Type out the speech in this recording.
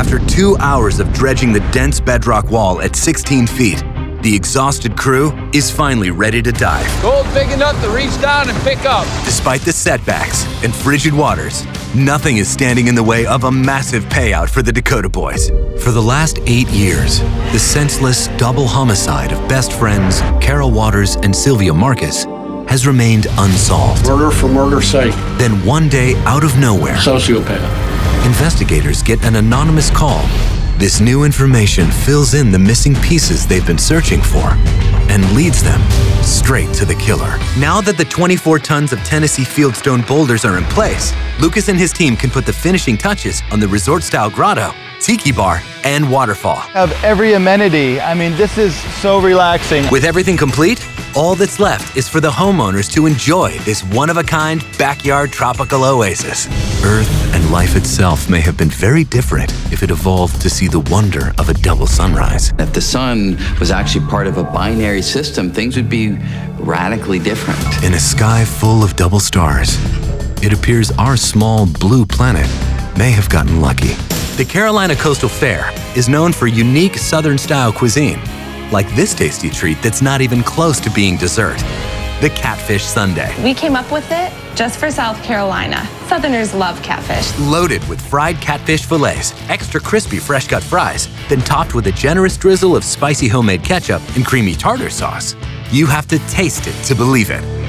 After 2 hours of dredging the dense bedrock wall at 16 feet, the exhausted crew is finally ready to dive. Gold big enough to reach down and pick up. Despite the setbacks and frigid waters, nothing is standing in the way of a massive payout for the Dakota Boys. For the last 8 years, the senseless double homicide of best friends Carol Waters and Sylvia Marcus has remained unsolved. Murder for murder's sake. Then one day, out of nowhere, Sociopath. investigators get an anonymous call. This new information fills in the missing pieces they've been searching for and leads them straight to the killer. Now that the 24 tons of Tennessee Fieldstone boulders are in place, Lucas and his team can put the finishing touches on the resort-style grotto, tiki bar, and waterfall. Have every amenity. I mean, this is so relaxing. With everything complete, all that's left is for the homeowners to enjoy this one-of-a-kind backyard tropical oasis. Earth and life itself may have been very different if it evolved to see the wonder of a double sunrise. If the sun was actually part of a binary system, things would be radically different. In a sky full of double stars, it appears our small blue planet may have gotten lucky. The Carolina Coastal Fair is known for unique Southern-style cuisine, like this tasty treat that's not even close to being dessert, the Catfish Sundae. We came up with it just for South Carolina. Southerners love catfish. Loaded with fried catfish fillets, extra crispy fresh-cut fries, then topped with a generous drizzle of spicy homemade ketchup and creamy tartar sauce. You have to taste it to believe it.